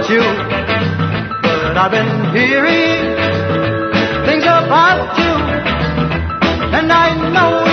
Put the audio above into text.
you, but I've been hearing things about you, and I know